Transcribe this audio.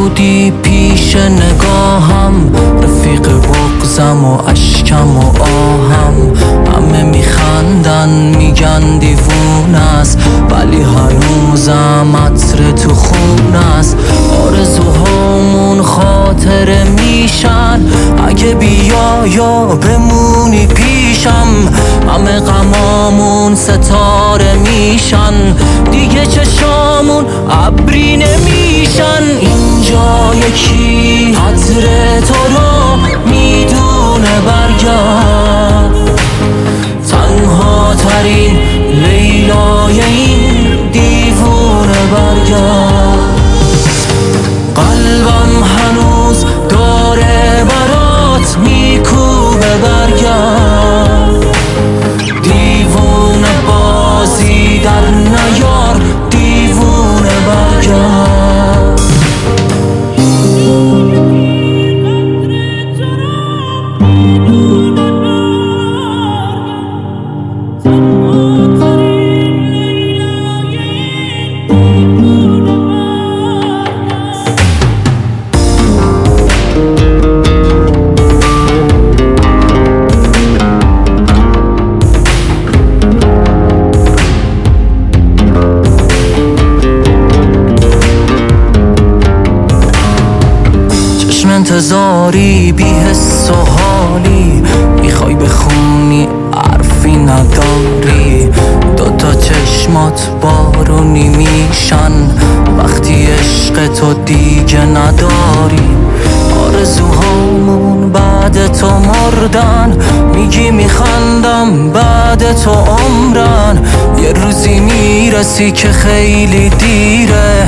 بودی پیش نگاهم، رفیق بغزم و اشکم و آهم. همه میخندن میگن دیوون است، ولی هنوزم عطر تو خون است. آرزوهامون خاطره میشن، اگه بیا یا بمونی پیشم. همه غمامون ستاره میشن، دیگه چشامون ابری نمیشن. اینجا یکی عطر تو رو میدونه برگرد، تنها ترین لیلای این دیوونه برگرد. قلبم هنوز داره برات میکوبه برگرد، دیوونه بازی در نیار، دیوونه برگرد. انتظاری بی حس و حالی، میخوای بخونی حرفی نداری. دوتا چشمات بارونی میشن وقتی عشق تو دیگه نداری. آرزوهامون بعد تو مردن، میگی میخندم بعد تو عمرن. یه روزی میرسی که خیلی دیره،